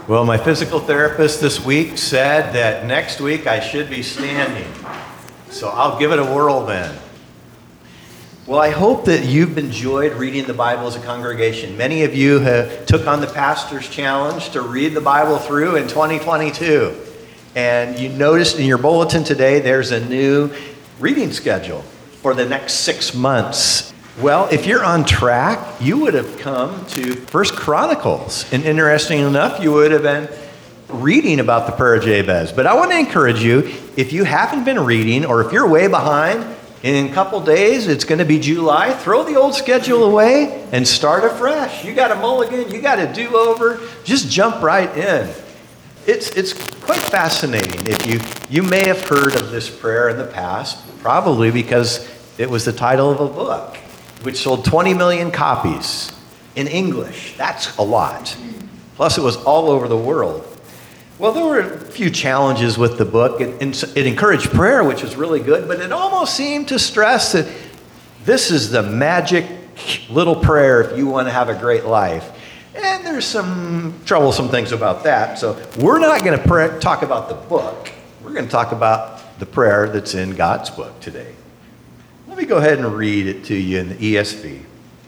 Well, my physical therapist this week said that next week I should be standing. So I'll give it a whirl then. Well, I hope that you've enjoyed reading the Bible as a congregation. Many of you have took on the pastor's challenge to read the Bible through in 2022. And you noticed in your bulletin today there's a new reading schedule for the next 6 months. Well, if you're on track, you would have come to First Chronicles. And interesting enough, you would have been reading about the prayer of Jabez. But I want to encourage you, if you haven't been reading, or if you're way behind, in a couple days, it's going to be July, throw the old schedule away and start afresh. You got a mulligan, you got a do-over, just jump right in. It's quite fascinating. If you may have heard of this prayer in the past, probably because it was the title of a book, which sold 20 million copies in English. That's a lot. Plus, it was all over the world. Well, there were a few challenges with the book. It encouraged prayer, which was really good, but it almost seemed to stress that this is the magic little prayer if you want to have a great life. And there's some troublesome things about that. So we're not going to talk about the book. We're going to talk about the prayer that's in God's book today. Let me go ahead and read it to you in the ESV.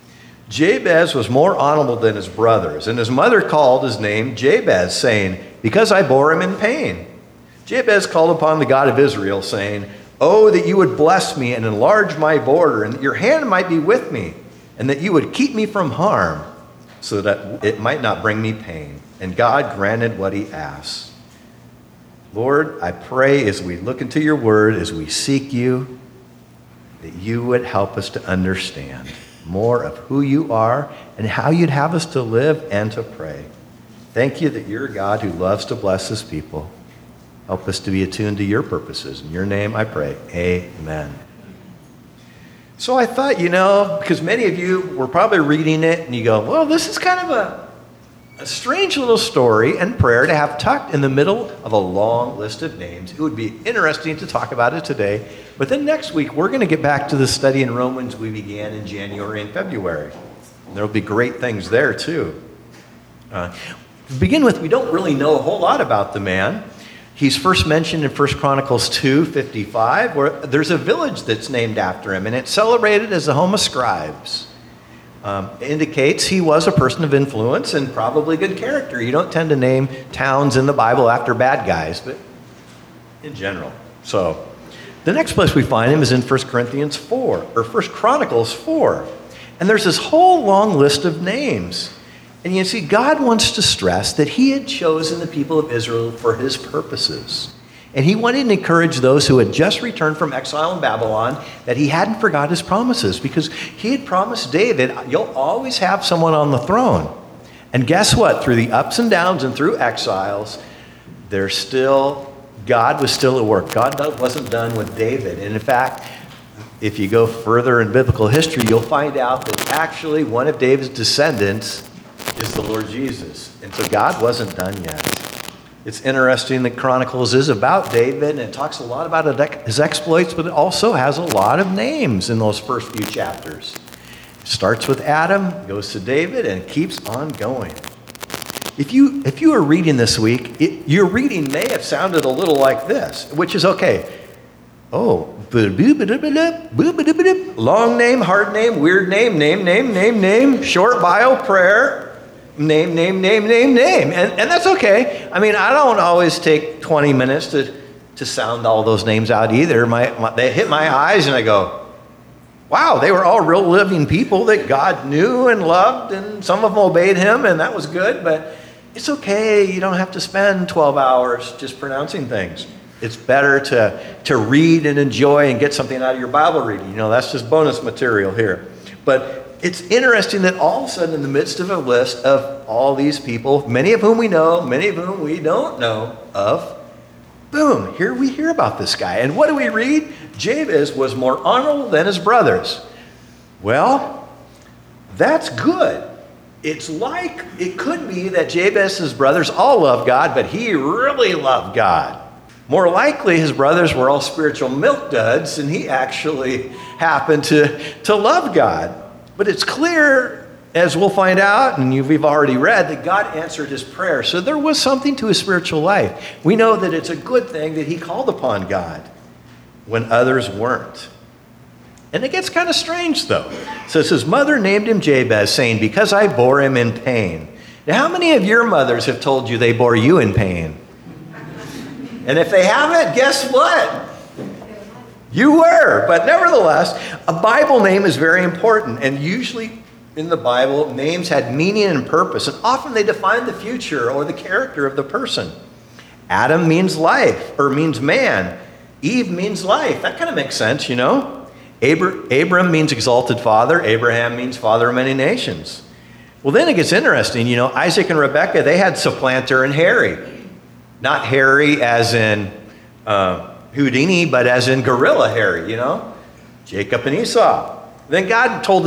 Jabez was more honorable than his brothers, and his mother called his name Jabez, saying, "Because I bore him in pain." Jabez called upon the God of Israel, saying, "Oh, that you would bless me and enlarge my border, and that your hand might be with me, and that you would keep me from harm, so that it might not bring me pain." And God granted what he asked. Lord, I pray as we look into your word, as we seek you, that you would help us to understand more of who you are and how you'd have us to live and to pray. Thank you that you're a God who loves to bless his people. Help us to be attuned to your purposes. In your name I pray, amen. So I thought, because many of you were probably reading it and you go, well, this is kind of a strange little story and prayer to have tucked in the middle of a long list of names. It would be interesting to talk about it today. But then next week, we're going to get back to the study in Romans we began in January and February. And there'll be great things there, too. To begin with, we don't really know a whole lot about the man. He's first mentioned in 1 Chronicles 2:55, where there's a village that's named after him, and it's celebrated as the home of scribes. It indicates he was a person of influence and probably good character. You don't tend to name towns in the Bible after bad guys, but in general. So the next place we find him is in 1 Corinthians 4, or 1 Chronicles 4. And there's this whole long list of names. And you see, God wants to stress that he had chosen the people of Israel for his purposes. And he wanted to encourage those who had just returned from exile in Babylon that he hadn't forgot his promises, because he had promised David, you'll always have someone on the throne. And guess what? Through the ups and downs and through exiles, God was still at work. God wasn't done with David. And in fact, if you go further in biblical history, you'll find out that actually one of David's descendants is the Lord Jesus. And so God wasn't done yet. It's interesting that Chronicles is about David, and it talks a lot about his exploits, but it also has a lot of names in those first few chapters. It starts with Adam, goes to David, and keeps on going. If you were reading this week, your reading may have sounded a little like this, which is okay. Oh, long name, hard name, weird name, short bio, prayer, name. And that's okay. I mean, I don't always take 20 minutes to sound all those names out either. They hit my eyes and I go, wow, they were all real living people that God knew and loved, and some of them obeyed him, and that was good. But it's okay. You don't have to spend 12 hours just pronouncing things. It's better to read and enjoy and get something out of your Bible reading. That's just bonus material here. But it's interesting that all of a sudden, in the midst of a list of all these people, many of whom we know, many of whom we don't know of, boom, here we hear about this guy. And what do we read? Jabez was more honorable than his brothers. Well, that's good. It's like it could be that Jabez's brothers all love God, but he really loved God. More likely, his brothers were all spiritual milk duds, and he actually happened to love God. But it's clear as we'll find out, and we've already read, that God answered his prayer. So there was something to his spiritual life. We know that it's a good thing that he called upon God when others weren't. And it gets kind of strange, though. It says his mother named him Jabez, saying, because I bore him in pain. Now, how many of your mothers have told you they bore you in pain? And if they haven't, guess what? You were. But nevertheless, a Bible name is very important. And usually in the Bible, names had meaning and purpose. And often they define the future or the character of the person. Adam means life, or means man. Eve means life. That kind of makes sense, you know. Abram means exalted father. Abraham means father of many nations. Well, then it gets interesting. You know, Isaac and Rebekah, they had supplanter and Harry. Not Harry as in Houdini, but as in Gorilla Harry, you know. Jacob and Esau. Then God told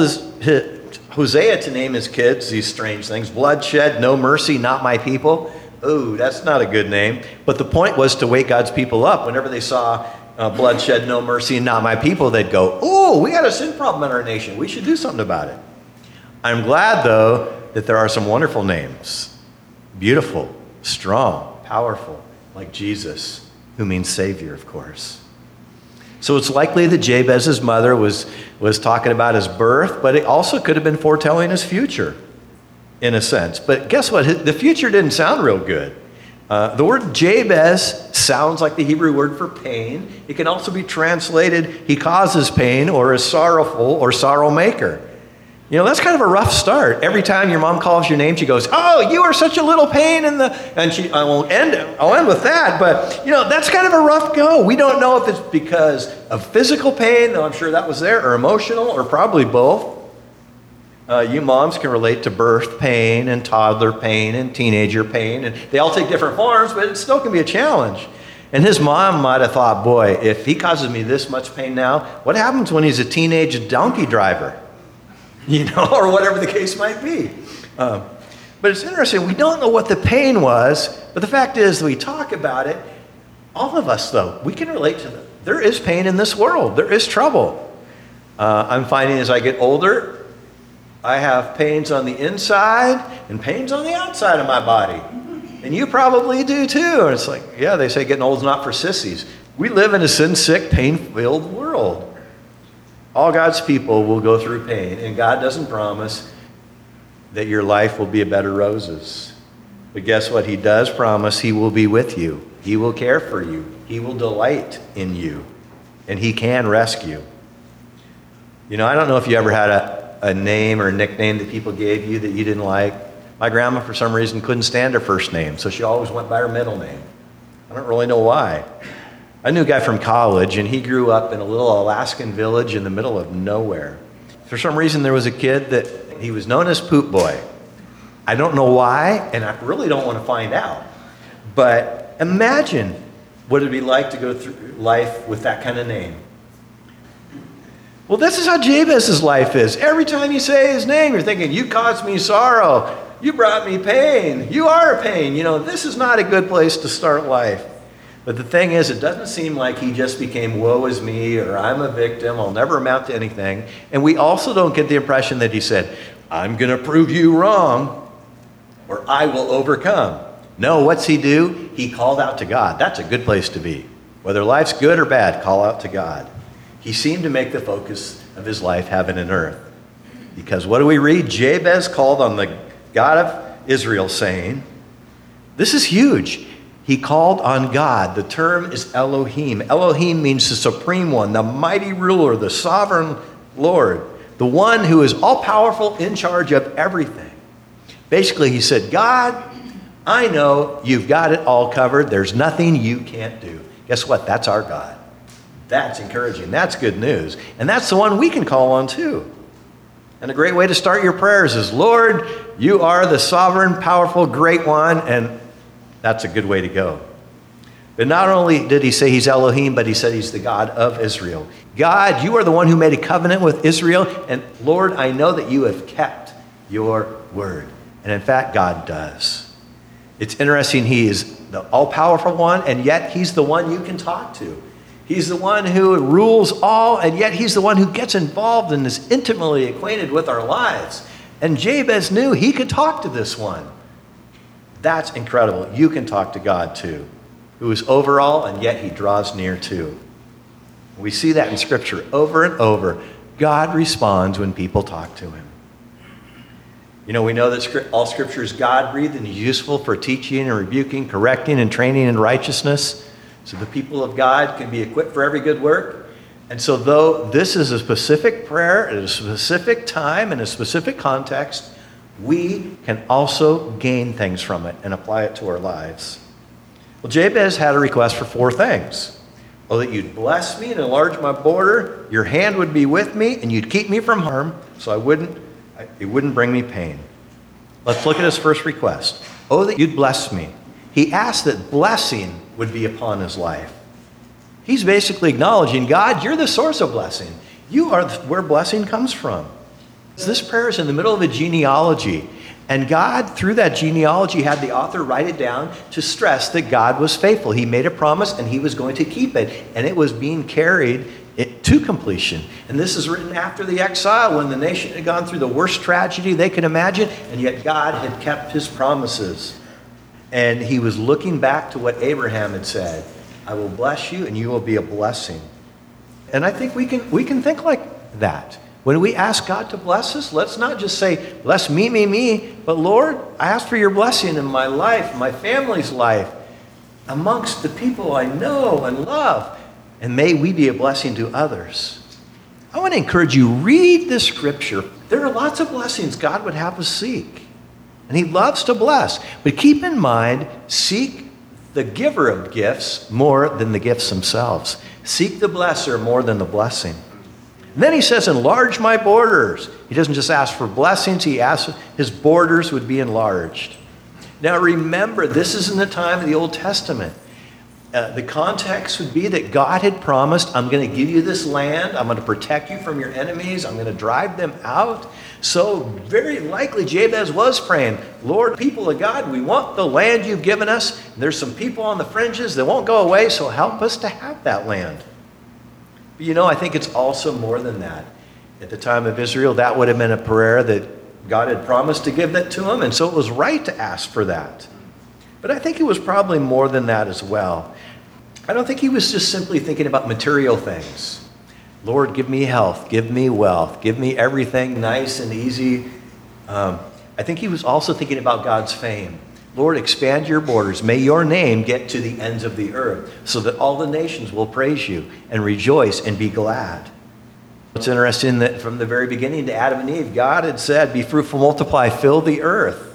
Hosea to name his kids these strange things. Bloodshed, no mercy, not my people. Ooh, that's not a good name. But the point was to wake God's people up. Whenever they saw bloodshed, no mercy, and not my people, they'd go, ooh, we got a sin problem in our nation. We should do something about it. I'm glad, though, that there are some wonderful names. Beautiful, strong, powerful, like Jesus, who means Savior, of course. So it's likely that Jabez's mother was talking about his birth, but it also could have been foretelling his future, in a sense. But guess what? The future didn't sound real good. The word Jabez sounds like the Hebrew word for pain. It can also be translated, he causes pain, or is sorrowful, or sorrow maker. You know, that's kind of a rough start. Every time your mom calls your name, she goes, oh, you are such a little pain in the... And I'll end with that, but, you know, that's kind of a rough go. We don't know if it's because of physical pain, though I'm sure that was there, or emotional, or probably both. You moms can relate to birth pain and toddler pain and teenager pain, and they all take different forms, but it still can be a challenge. And his mom might have thought, boy, if he causes me this much pain now, what happens when he's a teenage donkey driver? You know, or whatever the case might be. But it's interesting, we don't know what the pain was, but the fact is that we talk about it. All of us, though, we can relate to them. There is pain in this world. There is trouble. I'm finding as I get older, I have pains on the inside and pains on the outside of my body. And you probably do too. And it's like, yeah, they say getting old is not for sissies. We live in a sin-sick, pain-filled world. All God's people will go through pain, and God doesn't promise that your life will be a bed of roses. But guess what? He does promise he will be with you. He will care for you. He will delight in you, and he can rescue. You know, I don't know if you ever had a name or a nickname that people gave you that you didn't like. My grandma, for some reason, couldn't stand her first name, so she always went by her middle name. I don't really know why. I knew a guy from college, and he grew up in a little Alaskan village in the middle of nowhere. For some reason, there was a kid that he was known as Poop Boy. I don't know why, and I really don't want to find out. But imagine what it'd be like to go through life with that kind of name. Well, this is how Jabez's life is. Every time you say his name, you're thinking, you caused me sorrow. You brought me pain. You are a pain. You know, this is not a good place to start life. But the thing is, it doesn't seem like he just became woe is me, or I'm a victim, I'll never amount to anything. And we also don't get the impression that he said, I'm going to prove you wrong, or I will overcome. No, what's he do? He called out to God. That's a good place to be. Whether life's good or bad, call out to God. He seemed to make the focus of his life heaven and earth. Because what do we read? Jabez called on the God of Israel, saying, this is huge. He called on God. The term is Elohim. Elohim means the supreme one, the mighty ruler, the sovereign Lord, the one who is all-powerful, in charge of everything. Basically, he said, God, I know you've got it all covered. There's nothing you can't do. Guess what? That's our God. That's encouraging. That's good news. And that's the one we can call on too. And a great way to start your prayers is, Lord, you are the sovereign, powerful, great one, and that's a good way to go. But not only did he say he's Elohim, but he said he's the God of Israel. God, you are the one who made a covenant with Israel, and Lord, I know that you have kept your word. And in fact, God does. It's interesting, he is the all-powerful one, and yet he's the one you can talk to. He's the one who rules all, and yet he's the one who gets involved and is intimately acquainted with our lives. And Jabez knew he could talk to this one. That's incredible. You can talk to God too, who is over all, and yet he draws near too. We see that in Scripture over and over. God responds when people talk to him. You know, we know that all Scripture is God-breathed and is useful for teaching and rebuking, correcting and training in righteousness, so the people of God can be equipped for every good work. And so though this is a specific prayer at a specific time in a specific context, we can also gain things from it and apply it to our lives. Well, Jabez had a request for 4 things. Oh, that you'd bless me and enlarge my border, your hand would be with me, and you'd keep me from harm, so it wouldn't bring me pain. Let's look at his first request. Oh, that you'd bless me. He asked that blessing would be upon his life. He's basically acknowledging, God, you're the source of blessing. You are where blessing comes from. This prayer is in the middle of a genealogy. And God, through that genealogy, had the author write it down to stress that God was faithful. He made a promise and he was going to keep it. And it was being carried to completion. And this is written after the exile, when the nation had gone through the worst tragedy they could imagine. And yet God had kept his promises. And he was looking back to what Abraham had said. I will bless you and you will be a blessing. And I think we can think like that. When we ask God to bless us, let's not just say, bless me, but Lord, I ask for your blessing in my life, my family's life, amongst the people I know and love, and may we be a blessing to others. I want to encourage you, read the Scripture. There are lots of blessings God would have us seek, and he loves to bless. But keep in mind, seek the giver of gifts more than the gifts themselves. Seek the blesser more than the blessing. And then he says, enlarge my borders. He doesn't just ask for blessings, he asks his borders would be enlarged. Now remember, this is in the time of the Old Testament. The context would be that God had promised, I'm going to give you this land, I'm going to protect you from your enemies, I'm going to drive them out. So very likely Jabez was praying, Lord, people of God, we want the land you've given us. There's some people on the fringes that won't go away, so help us to have that land. But you know, I think it's also more than that. At the time of Israel, that would have been a prayer that God had promised to give that to him, and so it was right to ask for that. But I think it was probably more than that as well. I don't think he was just simply thinking about material things. Lord, give me health, give me wealth, give me everything nice and easy. I think he was also thinking about God's fame. Lord, expand your borders. May your name get to the ends of the earth so that all the nations will praise you and rejoice and be glad. It's interesting that from the very beginning to Adam and Eve, God had said, be fruitful, multiply, fill the earth.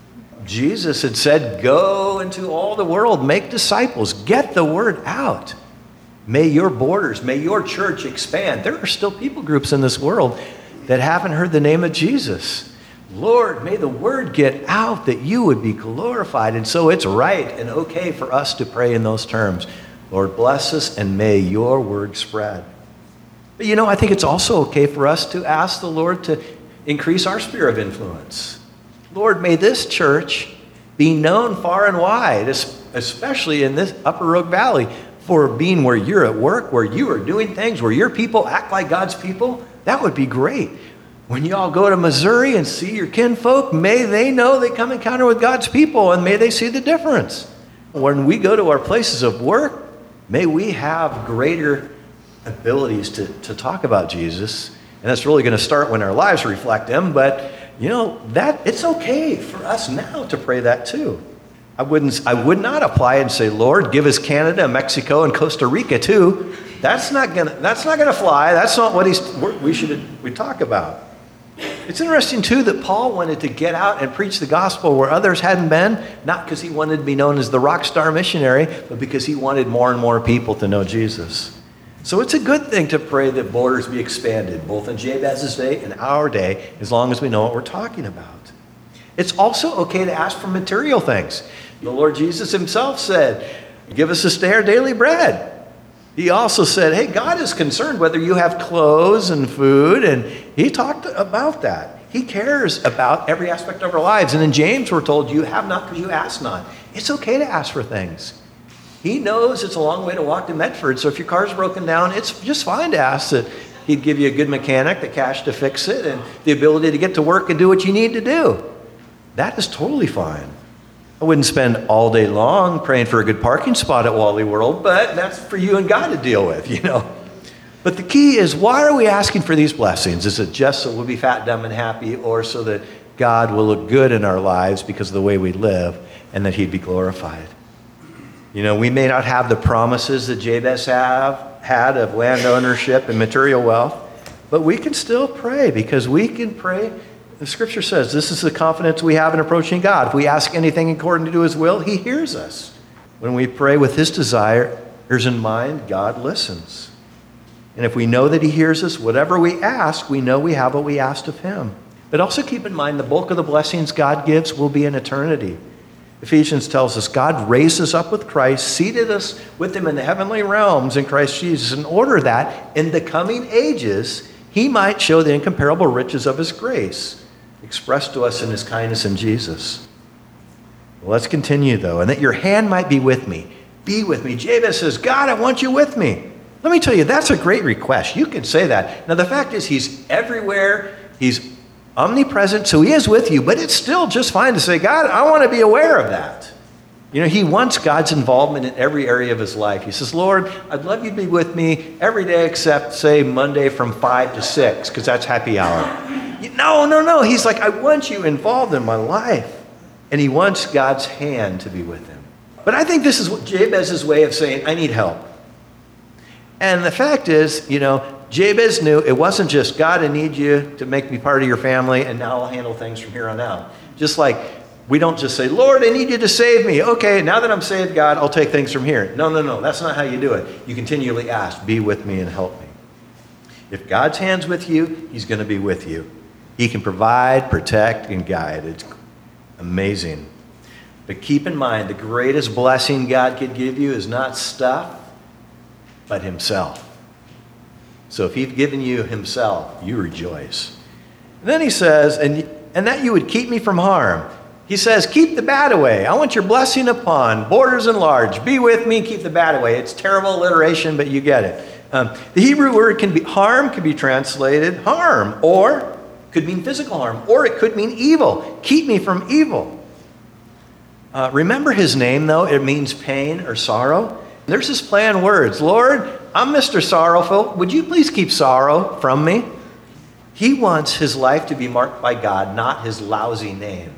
Jesus had said, go into all the world, make disciples, get the word out. May your borders, may your church expand. There are still people groups in this world that haven't heard the name of Jesus. Lord, may the word get out that you would be glorified. And so it's right and okay for us to pray in those terms. Lord, bless us and may your word spread. But you know, I think it's also okay for us to ask the Lord to increase our sphere of influence. Lord, may this church be known far and wide, especially in this Upper Rogue Valley, for being where you're at work, where you are doing things, where your people act like God's people. That would be great. When you all go to Missouri and see your kinfolk, may they know they come encounter with God's people, and may they see the difference. When we go to our places of work, may we have greater abilities to talk about Jesus. And that's really going to start when our lives reflect him. But, you know, that it's okay for us now to pray that too. I would not apply and say, Lord, give us Canada, Mexico, and Costa Rica too. That's not gonna fly. That's not what we talk about. It's interesting too that Paul wanted to get out and preach the gospel where others hadn't been, not because he wanted to be known as the rock star missionary, but because he wanted more and more people to know Jesus. So it's a good thing to pray that borders be expanded, both in Jabez's day and our day, as long as we know what we're talking about. It's also okay to ask for material things. The Lord Jesus himself said, give us this day our daily bread. He also said, hey, God is concerned whether you have clothes and food, and he talked about that. He cares about every aspect of our lives. And in James, we're told, you have not because you ask not. It's okay to ask for things. He knows it's a long way to walk to Medford, so if your car's broken down, it's just fine to ask that He'd give you a good mechanic, the cash to fix it, and the ability to get to work and do what you need to do. That is totally fine. I wouldn't spend all day long praying for a good parking spot at Wally World, but that's for you and God to deal with, But the key is, why are we asking for these blessings? Is it just so we'll be fat, dumb, and happy, or so that God will look good in our lives because of the way we live and that he'd be glorified? We may not have the promises that Jabez had of land ownership and material wealth, but we can still pray because we can pray. The scripture says this is the confidence we have in approaching God. If we ask anything according to his will, he hears us. When we pray with his desires in mind, God listens. And if we know that he hears us, whatever we ask, we know we have what we asked of him. But also keep in mind, the bulk of the blessings God gives will be in eternity. Ephesians tells us God raised us up with Christ, seated us with him in the heavenly realms in Christ Jesus, in order that in the coming ages he might show the incomparable riches of his grace, expressed to us in his kindness in Jesus. Well, let's continue, though. And that your hand might be with me. Be with me. Jabez says, God, I want you with me. Let me tell you, that's a great request. You can say that. Now, the fact is, he's everywhere. He's omnipresent, so he is with you, but it's still just fine to say, God, I want to be aware of that. He wants God's involvement in every area of his life. He says, Lord, I'd love you to be with me every day except, say, Monday from 5 to 6, because that's happy hour. No. He's like, I want you involved in my life. And he wants God's hand to be with him. But I think this is what Jabez's way of saying, I need help. And the fact is, Jabez knew it wasn't just, God, I need you to make me part of your family, and now I'll handle things from here on out. Just like we don't just say, Lord, I need you to save me. Okay, now that I'm saved, God, I'll take things from here. No. That's not how you do it. You continually ask, be with me and help me. If God's hand's with you, he's going to be with you. He can provide, protect, and guide. It's amazing. But keep in mind, the greatest blessing God could give you is not stuff, but himself. So if he's given you himself, you rejoice. And then he says, and that you would keep me from harm. He says, keep the bad away. I want your blessing upon borders enlarged. Be with me, keep the bad away. It's terrible alliteration, but you get it. The Hebrew word harm can be translated harm, or could mean physical harm, or it could mean evil. Keep me from evil. Remember his name, though. It means pain or sorrow. There's this play on words. Lord, I'm Mr. Sorrowful. Would you please keep sorrow from me? He wants his life to be marked by God, not his lousy name.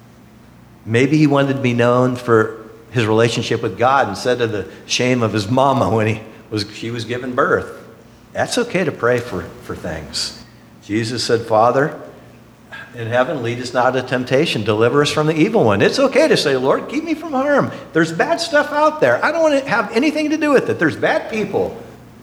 Maybe he wanted to be known for his relationship with God instead of the shame of his mama when she was given birth. That's okay to pray for things. Jesus said, Father in heaven, lead us not into temptation, deliver us from the evil one. It's okay to say, Lord, keep me from harm. There's bad stuff out there. I don't want to have anything to do with it. There's bad people.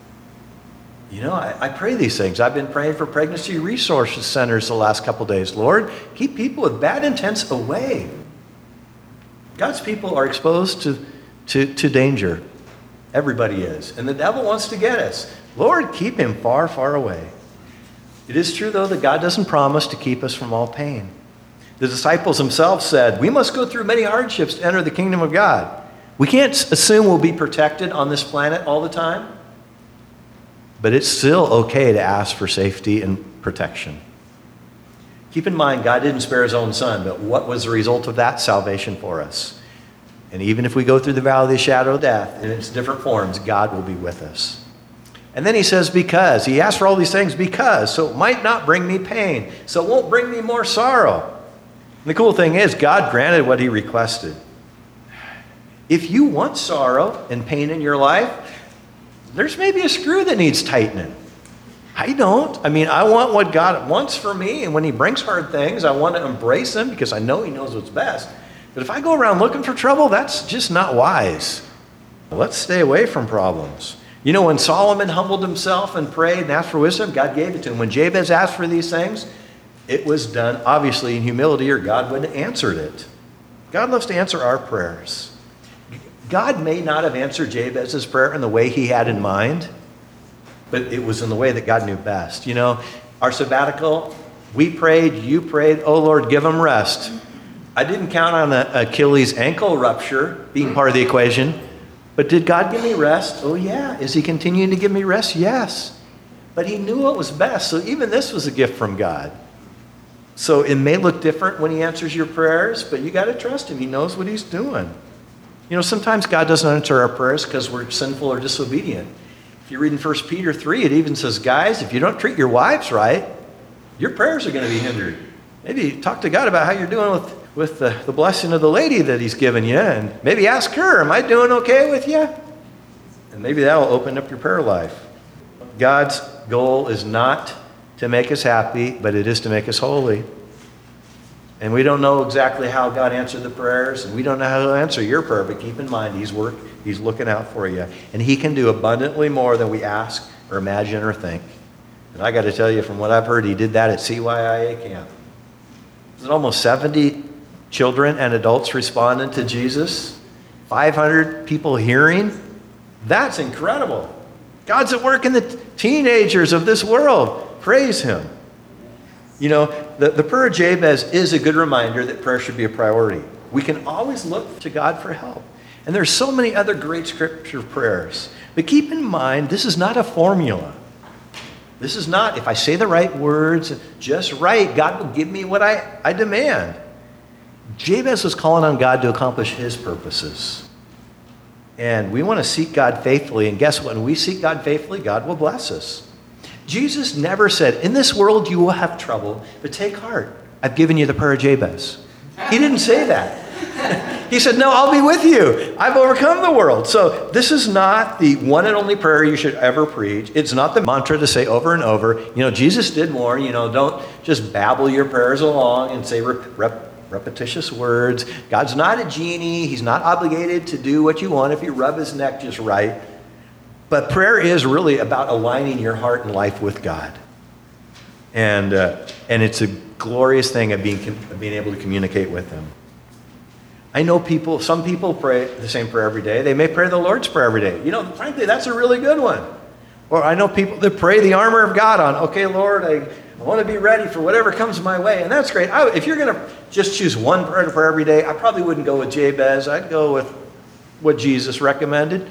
I pray these things. I've been praying for pregnancy resource centers the last couple days. Lord, keep people with bad intents away. God's people are exposed to danger. Everybody is. And the devil wants to get us. Lord, keep him far, far away. It is true, though, that God doesn't promise to keep us from all pain. The disciples themselves said, we must go through many hardships to enter the kingdom of God. We can't assume we'll be protected on this planet all the time, but it's still okay to ask for safety and protection. Keep in mind, God didn't spare his own son, but what was the result of that? Salvation for us. And even if we go through the valley of the shadow of death in its different forms, God will be with us. And then he says, because. He asked for all these things because. So it might not bring me pain. So it won't bring me more sorrow. And the cool thing is, God granted what he requested. If you want sorrow and pain in your life, there's maybe a screw that needs tightening. I don't. I want what God wants for me. And when he brings hard things, I want to embrace them because I know he knows what's best. But if I go around looking for trouble, that's just not wise. Let's stay away from problems. When Solomon humbled himself and prayed and asked for wisdom, God gave it to him. When Jabez asked for these things, it was done obviously in humility, or God wouldn't have answered it. God loves to answer our prayers. God may not have answered Jabez's prayer in the way he had in mind, but it was in the way that God knew best. Our sabbatical, we prayed, you prayed, oh Lord, give him rest. I didn't count on Achilles' ankle rupture being part of the equation. But did God give me rest? Oh, yeah. Is he continuing to give me rest? Yes. But he knew what was best, so even this was a gift from God. So it may look different when he answers your prayers, but you got to trust him. He knows what he's doing. You know, sometimes God doesn't answer our prayers because we're sinful or disobedient. If you read in 1 Peter 3, it even says, guys, if you don't treat your wives right, your prayers are going to be hindered. Maybe talk to God about how you're doing with the blessing of the lady that he's given you, and maybe ask her, am I doing okay with you? And maybe that'll open up your prayer life. God's goal is not to make us happy, but it is to make us holy. And we don't know exactly how God answered the prayers, and we don't know how he'll answer your prayer, but keep in mind, he's looking out for you. And he can do abundantly more than we ask or imagine or think. And I got to tell you, from what I've heard, he did that at CYIA camp. There's almost 70 children and adults responding to Jesus, 500 people hearing. That's incredible. God's at work in the teenagers of this world. Praise him. You know, the prayer of Jabez is a good reminder that prayer should be a priority. We can always look to God for help. And there's so many other great scripture prayers. But keep in mind, this is not a formula. This is not, if I say the right words just right, God will give me what I demand. Jabez was calling on God to accomplish his purposes. And we want to seek God faithfully. And guess what? When we seek God faithfully, God will bless us. Jesus never said, in this world you will have trouble, but take heart. I've given you the prayer of Jabez. He didn't say that. He said, no, I'll be with you. I've overcome the world. So this is not the one and only prayer you should ever preach. It's not the mantra to say over and over. You know, Jesus did more. You know, don't just babble your prayers along and say repetitious words. God's not a genie. He's not obligated to do what you want if you rub his neck just right. But prayer is really about aligning your heart and life with God. And it's a glorious thing of being able to communicate with him. I know some people pray the same prayer every day. They may pray the Lord's Prayer every day. You know, frankly, that's a really good one. Or I know people that pray the armor of God on, okay, Lord, I want to be ready for whatever comes my way. And that's great. If you're going to just choose one prayer to pray every day, I probably wouldn't go with Jabez. I'd go with what Jesus recommended.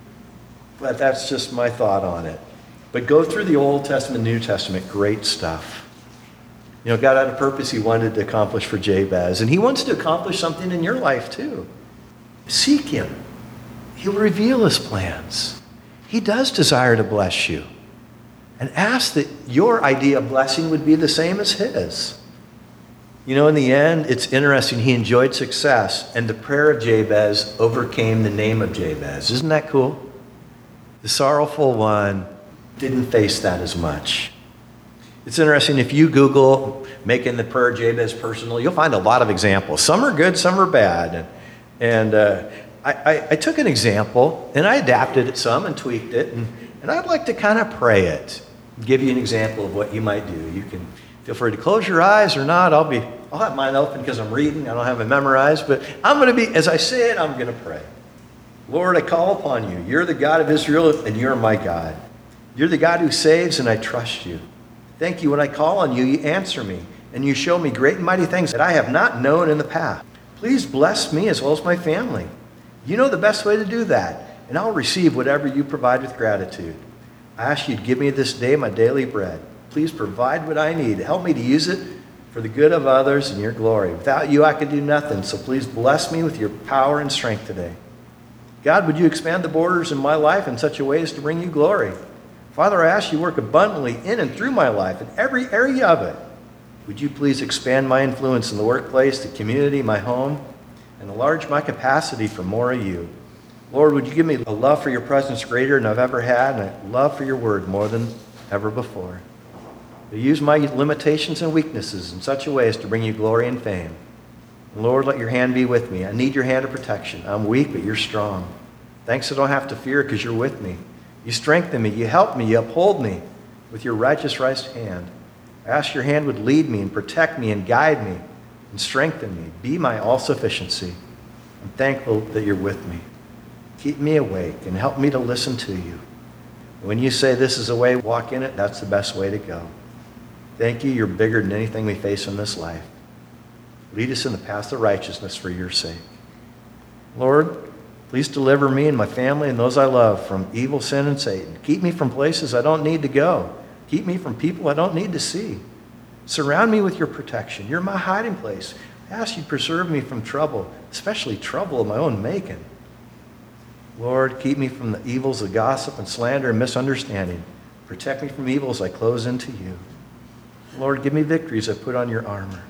But that's just my thought on it. But go through the Old Testament, New Testament, great stuff. You know, God had a purpose he wanted to accomplish for Jabez, and he wants to accomplish something in your life too. Seek him. He'll reveal his plans. He does desire to bless you. And ask that your idea of blessing would be the same as his. You know, in the end, it's interesting. He enjoyed success, and the prayer of Jabez overcame the name of Jabez. Isn't that cool? The sorrowful one didn't face that as much. It's interesting, if you Google making the prayer of Jabez personal, you'll find a lot of examples. Some are good, some are bad. And I took an example, and I adapted it some and tweaked it, and I'd like to kind of pray it, give you an example of what you might do. You can feel free to close your eyes or not. I'll have mine open because I'm reading. I don't have it memorized, but I'm going to be, as I say it, I'm going to pray. Lord, I call upon you. You're the God of Israel, and you're my God. You're the God who saves, and I trust you. Thank you. When I call on you, you answer me, and you show me great and mighty things that I have not known in the past. Please bless me as well as my family. You know the best way to do that, and I'll receive whatever you provide with gratitude. I ask you to give me this day my daily bread. Please provide what I need. Help me to use it for the good of others and your glory. Without you, I could do nothing, so please bless me with your power and strength today. God, would you expand the borders in my life in such a way as to bring you glory? Father, I ask you to work abundantly in and through my life, in every area of it. Would you please expand my influence in the workplace, the community, my home, and enlarge my capacity for more of you? Lord, would you give me a love for your presence greater than I've ever had, and a love for your word more than ever before. Use my limitations and weaknesses in such a way as to bring you glory and fame. And Lord, let your hand be with me. I need your hand of protection. I'm weak, but you're strong. Thanks, I don't have to fear because you're with me. You strengthen me, you help me, you uphold me with your righteous right hand. I ask your hand would lead me and protect me and guide me and strengthen me. Be my all-sufficiency. I'm thankful that you're with me. Keep me awake and help me to listen to you. When you say this is the way, walk in it, that's the best way to go. Thank you, you're bigger than anything we face in this life. Lead us in the path of righteousness for your sake. Lord, please deliver me and my family and those I love from evil, sin, and Satan. Keep me from places I don't need to go. Keep me from people I don't need to see. Surround me with your protection. You're my hiding place. I ask you to preserve me from trouble, especially trouble of my own making. Lord, keep me from the evils of gossip and slander and misunderstanding. Protect me from evil as I close into you. Lord, give me victories I put on your armor.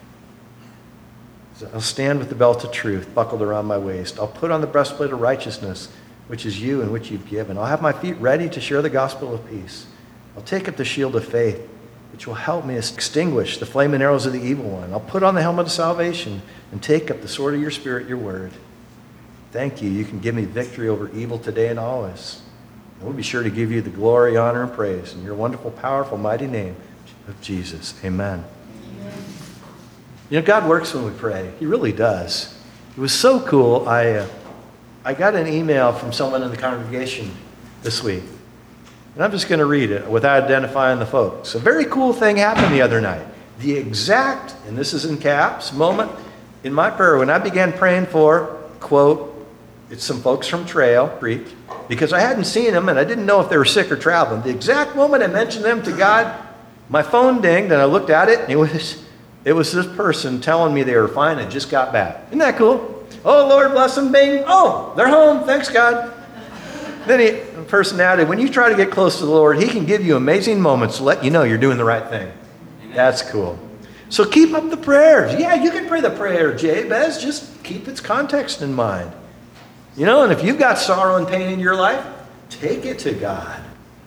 I'll stand with the belt of truth buckled around my waist. I'll put on the breastplate of righteousness, which is you and which you've given. I'll have my feet ready to share the gospel of peace. I'll take up the shield of faith, which will help me extinguish the flaming arrows of the evil one. I'll put on the helmet of salvation and take up the sword of your Spirit, your word. Thank you. You can give me victory over evil today and always. And we'll be sure to give you the glory, honor, and praise in your wonderful, powerful, mighty name of Jesus. Amen. You know, God works when we pray. He really does. It was so cool. I got an email from someone in the congregation this week. And I'm just going to read it without identifying the folks. A very cool thing happened the other night. The exact, and this is in caps, moment in my prayer when I began praying for, quote, it's some folks from Trail Creek, because I hadn't seen them and I didn't know if they were sick or traveling. The exact moment I mentioned them to God, my phone dinged and I looked at it and it was this person telling me they were fine and just got back. Isn't that cool? Oh, Lord bless them, bing. Oh, they're home. Thanks, God. Then the person added, when you try to get close to the Lord, he can give you amazing moments to let you know you're doing the right thing. Amen. That's cool. So keep up the prayers. Yeah, you can pray the prayer, Jabez. Just keep its context in mind. You know, and if you've got sorrow and pain in your life, take it to God.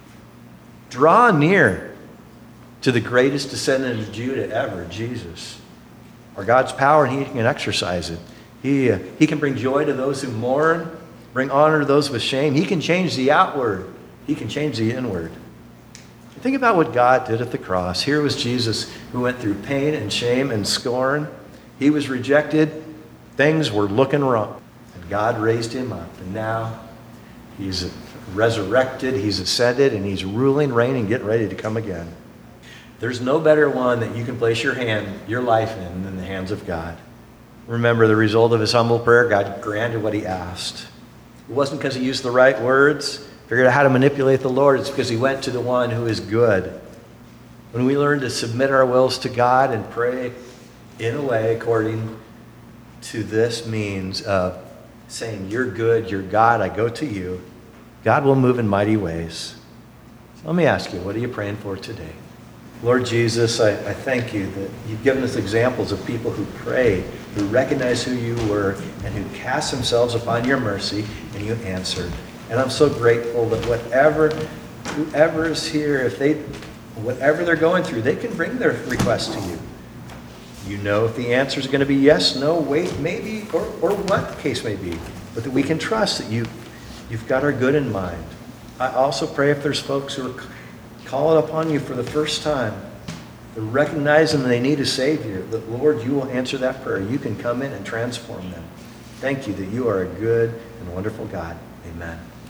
Draw near to the greatest descendant of Judah ever, Jesus. Or God's power, and he can exercise it. He can bring joy to those who mourn, bring honor to those with shame. He can change the outward. He can change the inward. Think about what God did at the cross. Here was Jesus who went through pain and shame and scorn. He was rejected. Things were looking wrong. And God raised him up. And now he's resurrected, he's ascended, and he's ruling, reigning, getting ready to come again. There's no better one that you can place your life in than the hands of God. Remember, the result of his humble prayer, God granted what he asked. It wasn't because he used the right words, figured out how to manipulate the Lord. It's because he went to the one who is good. When we learn to submit our wills to God and pray in a way according to this means of saying, you're good, you're God, I go to you, God will move in mighty ways. So let me ask you, what are you praying for today? Lord Jesus, I thank you that you've given us examples of people who prayed, who recognized who you were, and who cast themselves upon your mercy, and you answered. And I'm so grateful that whoever is here, whatever they're going through, they can bring their request to you. You know if the answer is going to be yes, no, wait, maybe, or what the case may be. But that we can trust that you've got our good in mind. I also pray if there's folks who are calling upon you for the first time, they're recognizing they need a Savior, that, Lord, you will answer that prayer. You can come in and transform them. Thank you that you are a good and wonderful God. Amen.